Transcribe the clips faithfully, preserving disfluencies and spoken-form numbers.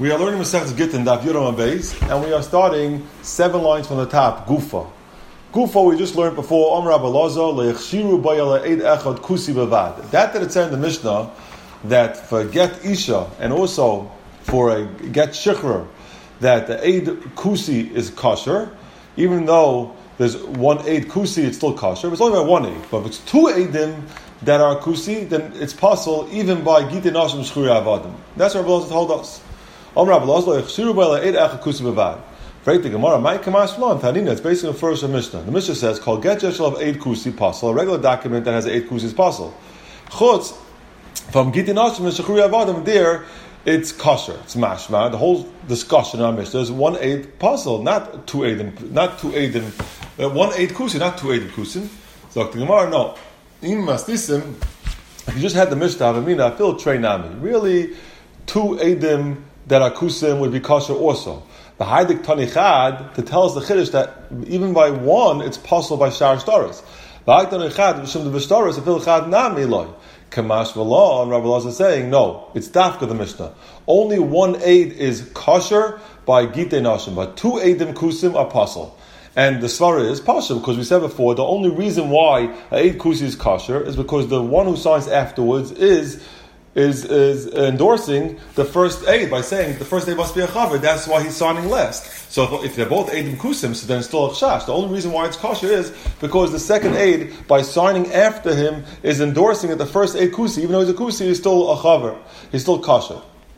We are learning Masechtas Gittin, Daf Yudam Beis, and we are starting seven lines from the top, Gufa. Gufa we just learned before, Omer Rabbi Elazar, Le'echshiru bayala eid echad kusi bavad. That that it said in the Mishnah, that for get Isha, and also for a get Shikhr, that the eid kusi is kosher, even though there's one eid kusi, it's still kosher, but it's only by one eid. But if it's two eidim that are kusi, then it's possible even by Gitin Nashim Shchuri Avadim. That's what Rabbi Elazar told us. Omer Rabbi Elazar, Le'echshiru bayala eid echad kusi bavad. Right, the Gemara, my Kamash Flan, Tanina, it's basically the first Mishnah. The Mishnah says, call get Yeshel of eight kusi pasul, a regular document that has eight kusis pasul. Chutz, from Gitin Nashim and Shechuri Avadim, there, it's kosher, it's mashma. The whole discussion on Mishnah is one eight pasul, not two eidim, not two eidim, uh, one eight kusi, not two eidim kusim. So the Gemara, no. Im masnisim, if you just had the Mishnah, Avamina, fil trei nami. Really, two eidim that are kusim would be kosher also. The Haidik Tanichad to tell us the Chiddush that even by one it's possible by Shar Shtaris. The Haidik Tanichad V'Shem the V'Shtaris Afil Chad Nami Loi Kamash V'Lo, and Rabbi Elazar is saying no, it's Dafka the Mishnah. Only one aid is kosher by Gitei Nashim, but two aidim kusim are pasul. And the svara is pasha because we said before the only reason why a aid kusi is kosher is because the one who signs afterwards is. Is is endorsing the first aid by saying the first aid must be a chaver. That's why he's signing last. So if, if they're both aidim kusim, so then it's still a chash. The only reason why it's kosher is because the second aid, by signing after him, is endorsing that the first aid kusi, even though he's a kusi, is still a chaver. He's still kosher.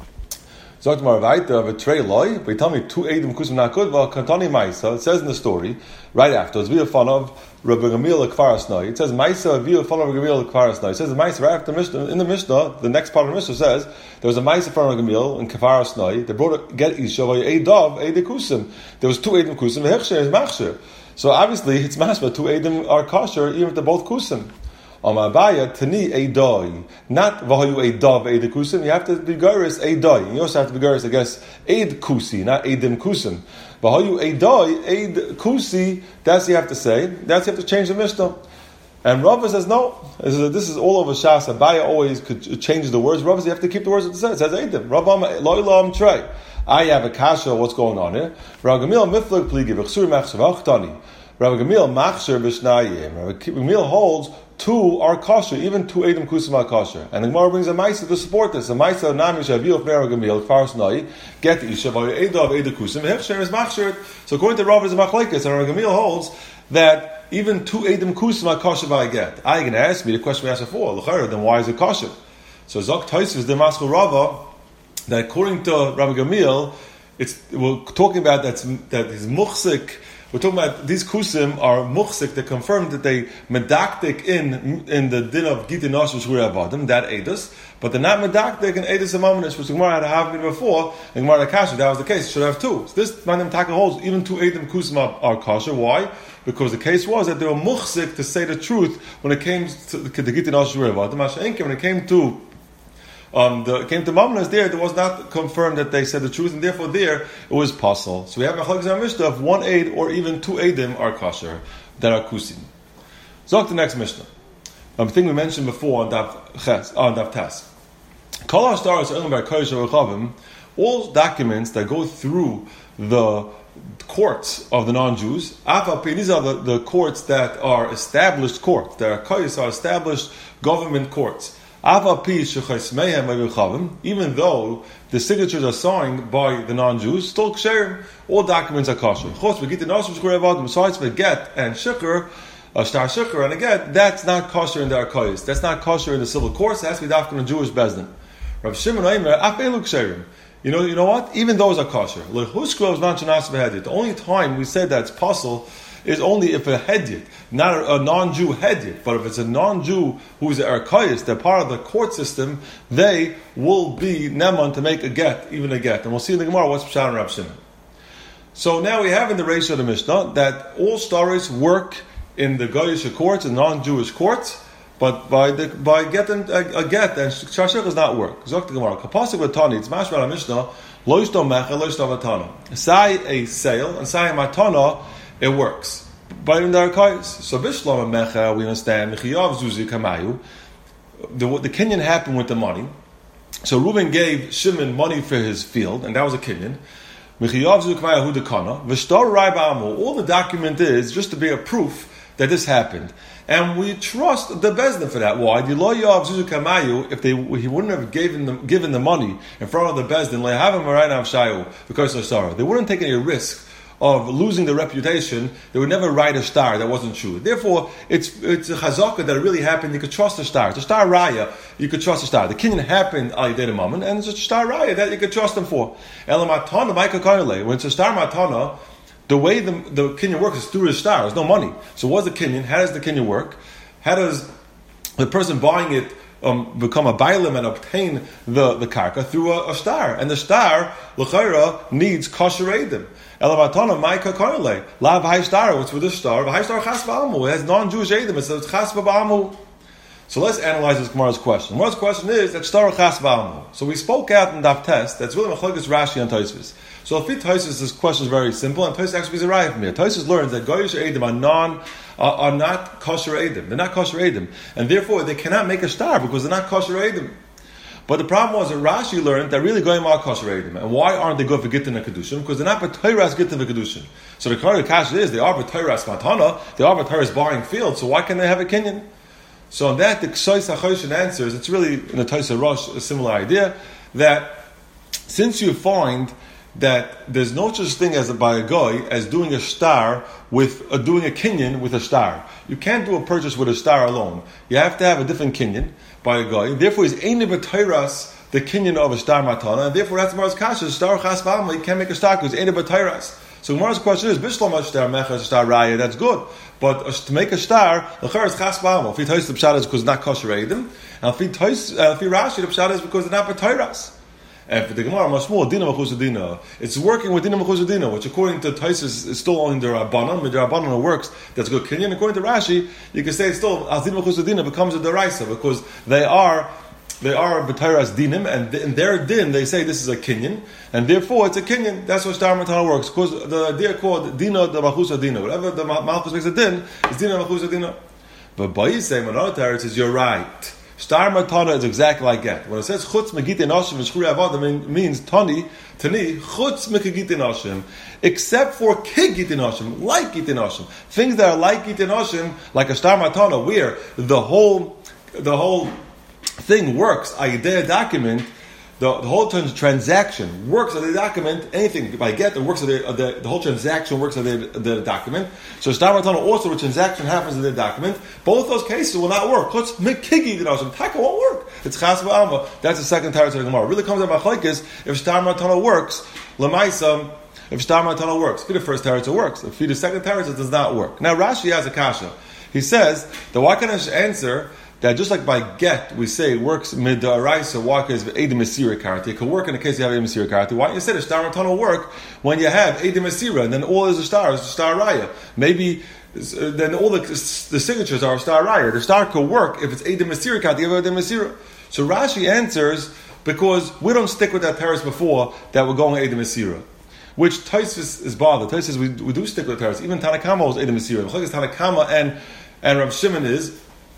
Zogt Maravaita of a trey loy, but you tell me two aidim kusim not good. Well, kantani ma'isa. It says in the story right after it's via fun of Rabbi Gamil Kfarasnai. It says Maisa via fun of Rabbi Gamil Kfarasnai. It says the Maisa right after Mishnah in the Mishnah. The next part of the Mishnah says there was a Maisa from Rabbi Gamil in Kfarasnai. They brought a get isha by a dove a kusim. There was two aidim kusim. The hechsher is machsher. So obviously it's mashma. Two aidim are kosher even if they're both kusim. Amabaya tani a doi, not vahayu a dove a kusim. You have to be gairis a doi. You also have to be gairis against aid kusi, not aidim kusim. Vahayu a doi aid kusi. That's you have to say. That's you have to change the Mishnah. And Rava says no. This is all over Shas. Abaya always could change the words. Rava says you have to keep the words that it says. It says aidim. Rava lo'ilam trey. I have a kasha. What's going on here? Rav Gamil miflag pligi v'chsur machshav achtani. Rav Gamil machsher b'shnayim. Rav Gamil holds two are kosher, even two eidim kusim are kosher. And the Gemara brings a ma'isa to support this. A ma'isa nami shaviu of Rav Gamil kfar snai get isha v'yu eidav eidim kusim v'hechsher is machsher. So according to Rav is a machlekes, and Rav Gamil holds that even two eidim kusim are kosher by get. I can ask me the question we asked before. L'chayr, then why is it kosher? So Zok Taisus the Maschu Rava that according to Rav Gamil, it's we're talking about that's that his muchsik. We're talking about these kusim are muchsik. They confirm that they medaktik in in the din of Gitin Nashim Shchuri Avadim that edus, but they're not medaktik in edus amaminish, which the Gemara had to have been before. And Gemara Kasha, that was the case. Should have two. So this Manim Taka holds even two edim kusim are, are kosher. Why? Because the case was that they were muchsik to say the truth when it came to the Gitin Nashim Shchuri Avadim. When it came to Um, the came to Mamlas there, there was not confirmed that they said the truth, and therefore there it was pasul. So we have a Chalak Mishnah of one aid or even two aidim are kosher that are kusim. Zok the next Mishnah. Um, thing we mentioned before on Daf Ches, on Daf Tas. Kol hashtaros elam bar kodesh v'chavim, all documents that go through the courts of the non-Jews. These are the, the courts that are established courts. That are kodesh are established government courts. Even though the signatures are signed by the non-Jews, still ksher, all documents are kosher. Besides for get and shikr, a star shikr and a get, that's not kosher in the arkayis. That's not kosher in the civil courts. It has to be dafka in the Jewish bezdin. Rav Shimon Aimer, afelu ksherim. You know, you know what? Even those are kosher. The only time we said that it's possible is only if a hedyot, not a, a non-Jew hedyot, but if it's a non-Jew who's an arkayis, they're part of the court system, they will be neman to make a get, even a get. And we'll see in the Gemara what's Pshat and Rav Shimon. So now we have in the ratio of the Mishnah that all stories work in the Goyish courts and non-Jewish courts, but by the by getting a, a get, and Shashir does not work. Zok the Gemara, Kapasik Vatani, it's mashma Mishnah, Lo Yishto Mecha, Lo Yishto Vatana. Say a sale, and say a matana, it works. But in the Arkayis, so Bishlam Mecha, we understand, Mechiyav Zuzi Kamayu, the, the Kenyan happened with the money, So Reuben gave Shimon money for his field, and that was a kinyan. All the document is just to be a proof that this happened. And we trust the Bezdin for that. Why? If they, he wouldn't have given them, given the money in front of the Bezdin, because of sorrow, they wouldn't take any risk of losing the reputation. They would never write a star that wasn't true. Therefore, it's it's a chazaka that it really happened. You could trust the star. It's a star raya. You could trust the star. The kinyan happened al yedei moment, and it's a star raya that you could trust them for. Elamatana ma'ika karnele. When it's a star matana, the way the the kinyan works is through the star. There's no money. So what's the kinyan? How does the kinyan work? How does the person buying it um, become a bailim and obtain the, the karka? Through a, a star. And the star, l'chayra, needs kosher edim. Elavatana ma'ika karnele. Lav high star. What's with the star? High star chas ba'amu. It has non-Jewish edim. It's chas ba'amu. So let's analyze this Gemara's question. Gemara's question is that star chas ba'amu. So we spoke out in Daf Test. That's really machlokes Rashi and Tosfos. So if it Tosfos, this question is very simple, and Tosfos actually is a raya from here. Tosfos learns that goyish edim are non are, are not kosher edim. They're not kosher edim, and therefore they cannot make a star because they're not kosher edim. But the problem was that Rashi learned that really goyim are kosher edim, and why aren't they good for gittin and kedushin? Because they're not b'toiras gittin and kedushin. So the Kari Kash is they are b'toiras matana, they are b'toiras buying field. So why can they have a kinyan? So on that, the Ksois HaChoshen answers. It's really in the Tosfos Rosh a similar idea that since you find that there's no such thing as a, by a guy as doing a star with uh, doing a kinyan with a star. You can't do a purchase with a star alone. You have to have a different kinyan by a guy. Therefore, he's ain't b'tayras the kinyan of a star matana, and therefore that's Gemara's kasha. Star chas v'alma, you can't make a star because ain't b'tayras. So Gemara's question is bishlam star mecha star raya. That's good, but uh, to make a star, the char is chas v'alma. If he tais the pshat is because it's not kosher edim, and if he tais uh, if he rashi the pshat is because they're not b'tayras. And for the Gemara, Mashmul, Dina Machus Dina, it's working with Dina Machus Dina, which according to Tosfos is still only the Rabbanon, but the Rabbanon works, that's good Kinyan. According to Rashi, you can say it's still, as Dina Machus Dina becomes a Deraisa, because they are, they are B'tairas Dinim, and in their Din, they say this is a Kinyan, and therefore it's a Kinyan. That's what Star Matana works, because the idea called Dina the Machus Dina, whatever the Malchus makes a Din, is Dina Machus Dina. But Bayisei, Manot Teretz, is you're right. Star matana is exactly like that. When it says chutz megite nashim and shchuri avodah, it means tani, tani, chutz megite nashim, except for kig gite nashim, like gite nashim. Things that are like gite nashim, like a star matana, where the whole, the whole thing works, a yedei document, the, the whole trans- transaction works on the document, anything by get, it works on the, the, the whole transaction works on the, the document. So star matana also, the transaction happens in the document. Both those cases will not work. Chutz mekigi dinashim. Taka won't work. It's chas v'alma. That's the second teretz of the Gemara. It really comes out of machlokes. If star matana works, lemaisa, if star matana works, for the first teretz it works. If for the second teretz it does not work. Now Rashi has a kasha. He says the why can I answer that just like by get, we say it works mid-da'araisa, why is Edim Mesira karate? It could work in the case you have Edim Mesira karate. Why don't you say the star matana will work when you have Edim Mesira, and then all is a star, is a star raya. Maybe then all the, the signatures are a star raya. The star could work if it's Edim Mesira karate, you have Edim Mesira. So Rashi answers, because we don't stick with that teretz before, that we're going Edim Mesira. Which Tosfos is bothered. Tosfos we, we do stick with teretz. Even Tanakama was Edim Mesira. The Tanakama and, and Rav Shimon is,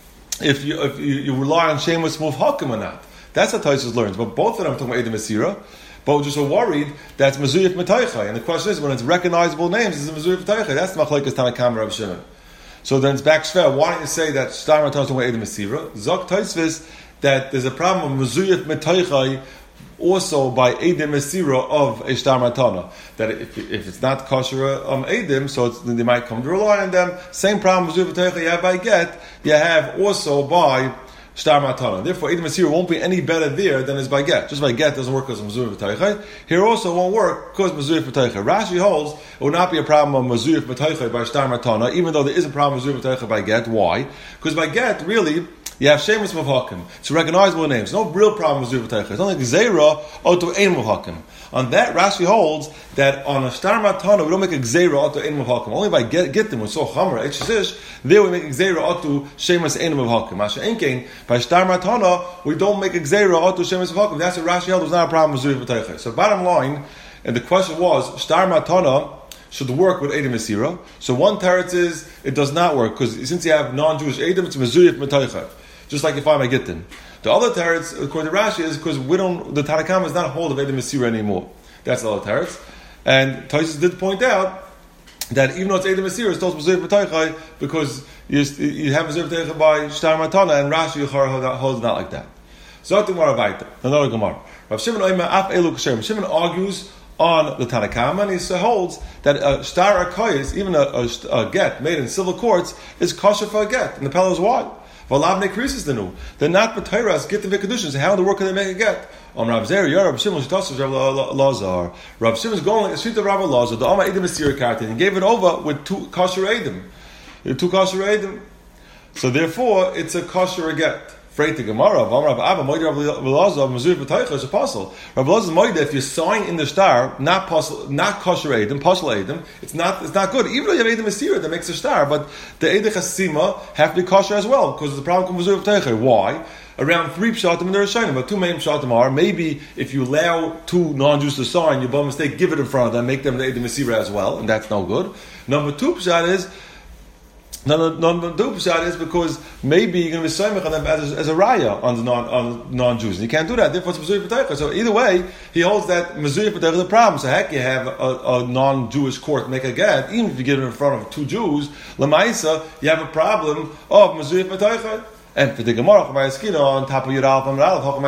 If you if you, you rely on Shemus Muvhakim or not. That's what Tosfos learns. But both of them are talking about Edim Mesira. But we're just so worried that's Mezuyif Metaycha. And the question is, when it's recognizable names, is it Mezuyif Metaycha? That's the Machlokes Tanakam Rav Shimon. So then it's back Shver. Why don't you say that Star Matana is talking about Edim Mesira? Zok Tosfos that there's a problem of Mezuyif Metaycha also by Edim Mesira of a Star Matana. That if, if it's not kosher um, Edim, so it's, they might come to rely on them. Same problem with Zuvah you have by get, you have also by Star Matana. Therefore, Edim Mesira won't be any better there than is by get. Just by get doesn't work because of Mezuyif B'taycha. Here also won't work because of Mezuyif B'taycha. Rashi holds it will not be a problem of Mezuyif B'taycha by Star Matana, even though there is a problem of Mezuyif B'taycha by get. Why? Because by get, really, you have Shemus Mavhakim. It's recognizable names. No real problem with Zuyv B'taycha. It's only Gzeira Oto Ein Mavhakim. On that, Rashi holds that on a Star Matana, we don't make a Gzeira Oto Ein Mavhakim. Only by get, get them, with so Chamar, Echisish, there we make a Gzeira Oto Shemus Ein Mavhakim. Masha Enkein, by Star Matana, we don't make a Gzeira Oto Shemus Mavhakim. That's what Rashi held was not a problem with Zuyv B'taycha. So bottom line, and the question was, Star Matana should work with Edim Mesira. So one teretz is, it does not work, because since you have non-Jewish Edim, it's Mezuyif Metaycha. just like you find by Gittin. The other teretz, according to Rashi, is because we don't. The Tanna Kama is not a hold of Edom Mesira anymore. That's the other teretz. And Taisus did point out that even though it's Edom Mesira, it's still Mezuyev B'Teichai because you, you have Mezuyev B'Teichai by Shtar Matana, and Rashi holds not like that. So I think more about another Gemara. Rav Shimon Oima Af Elu Kashem. Shimon argues on the Tanna Kama, and he holds that a Shtar Akayis, even a, a, a get made in civil courts, is kosher for a get. And the Pella is why? V'lavne krisis the new. They're not b'teiras get the v'kedushin. How in the world can they make a get? On Rav Zer, Yer, Rav Shimon, Shitosov, Rav Lazar. Rav Shimon's going like a street of Rav Lazar. The Amma Edom Mesira Kartin, and gave it over with two kosher Edom. Two kosher Edom. So therefore, it's a kosher get. Freit the Gemara, Rav Abba, Moed Rav Lazar, Mezuyev B'Teichai is a apostle. Rav Lazar's Moed, if you sign in the star, not posel, not kosher Edom, posel Edom, it's not it's not good. Even though you have Edom Mesira that makes a star, but the Edom Chasima have to be kosher as well because the problem comes with Mezuyev B'Teichai. Why? Around three pshatim and there are shinim, but two main pshatim are maybe if you allow two non-Jews to sign, you by mistake give it in front of them, make them the Edom Mesira as well, and that's no good. Number two pshat is. Number two pshat is because maybe you're going to be soymech on them as, as a raya on the non on non-Jews. And you can't do that. Therefore, it's Mezuyev B'Teichai. So either way, he holds that Mezuyev B'Teichai is a problem. So heck, you have a, a non-Jewish court make a get, even if you get it in front of two Jews. Lamaisa, you have a problem of Mezuyev B'Teichai. And for the Gemara, on top of Yiralf and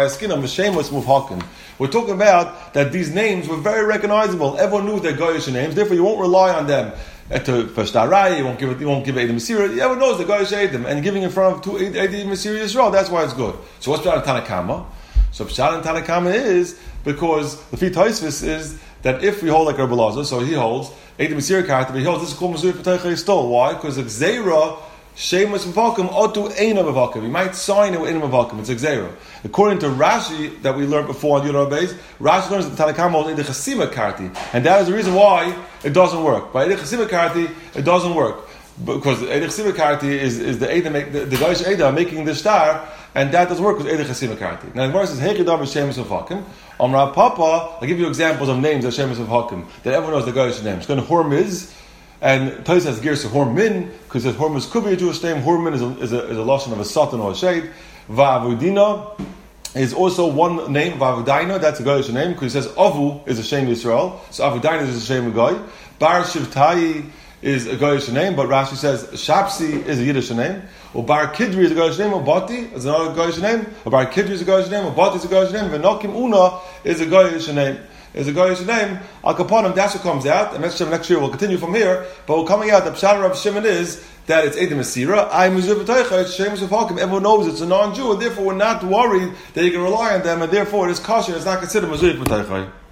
Ralf, we're talking about that these names were very recognizable. Everyone knew their Goyish names. Therefore, you won't rely on them. To for Shtarai, you won't give it. You won't give Edom Mesira. Everyone knows the Goyish Edom, and giving in front of two Edom Mesira Yisrael. That's why it's good. So what's Pshat in Tanna Kama? So Pshat in Tanna Kama is because the Fi Tosfos is that if we hold like Rabbi Lazar, so he holds Edom Mesira Karta, but he holds this is called Mezuyev B'Teichai still. Why? Because the Gzeira Shemus Mavakim Otu Eina Mavakim. You might sign it with Eina Mavakim. It's a Gzeira. According to Rashi that we learned before on Yudar Beis, Rashi learns that Tanna Kama holds Edom Chasima Karti, and that is the reason why it doesn't work. By Edom Chasima Karti, it doesn't work because Edom Chasima Karti is is the Edom the, the Goyish Edom making the star, and that doesn't work with Edom Chasima Karti. Now the Gemara says Hechidam Shemus Mavakim. Amra Papa, I'll give you examples of names of Shemus Mavakim that everyone knows the Goyish names. It's going to Hormiz. And Tais has gears to Hormin, because Hormiz could be a Jewish name. Hormin is a, is a, is a lashon of a satan or a shade. Va'avudina is also one name, Va'avudina, that's a Goyish name, because he says Avu is a Shem Yisrael, so Avudina is a Shem Goy. Bar Shivtai is a Goyish name, but Rashi says Shapsi is a Yiddish name. Or Bar Kidri is a Goyish name, or Bati is another Goyish name. Or Bar Kidri is a Goyish name, or Bati is a Goyish name. Venokim Una is a Goyish name. Is a Goyish name. Al Kaponim, that's what comes out. And next year we'll continue from here. But we're coming out, the Pshat Rav Shimon is that it's Edom Mesira. I Mezuyev B'Teichai, it's Shemus Mavakim. Everyone knows it's a non-Jew, and therefore we're not worried that you can rely on them, and therefore it is kosher. It's not considered Mezuyev B'Teichai.